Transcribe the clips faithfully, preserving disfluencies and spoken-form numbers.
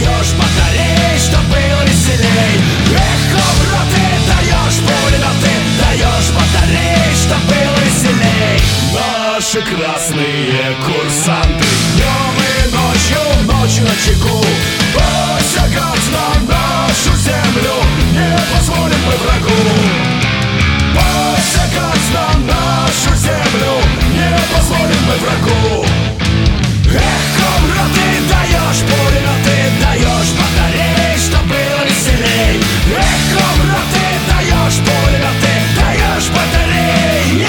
даешь батарей, чтоб было веселей. Эхо в рот ты даешь пулеметы, даешь батарей, чтоб было веселей. Наши красные курсанты днем и ночью, ночью на чеку. Посягать на нашу землю не позволим мы врагу. Посягать на нашу землю не позволим мы врагу. Эхо в рот ты даешь пулеметы, даешь батарей, чтоб было веселей. Эхо в рот ты даешь пулеметы, даешь батарей.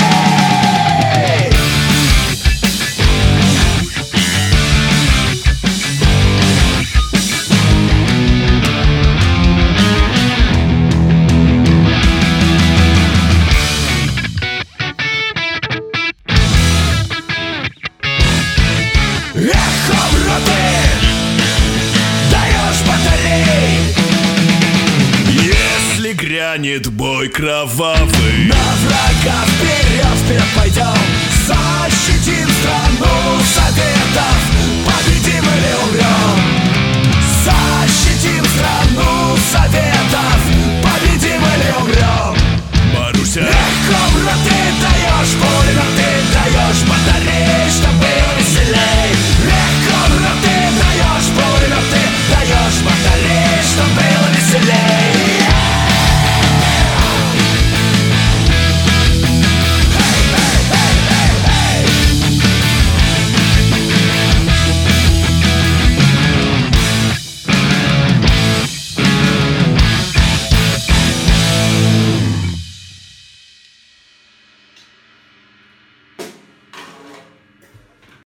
Эхо в рот ты даешь батарей. Если грянет бой кровавый, на врага вперед, вперед пойдем, защитим страну с ответом.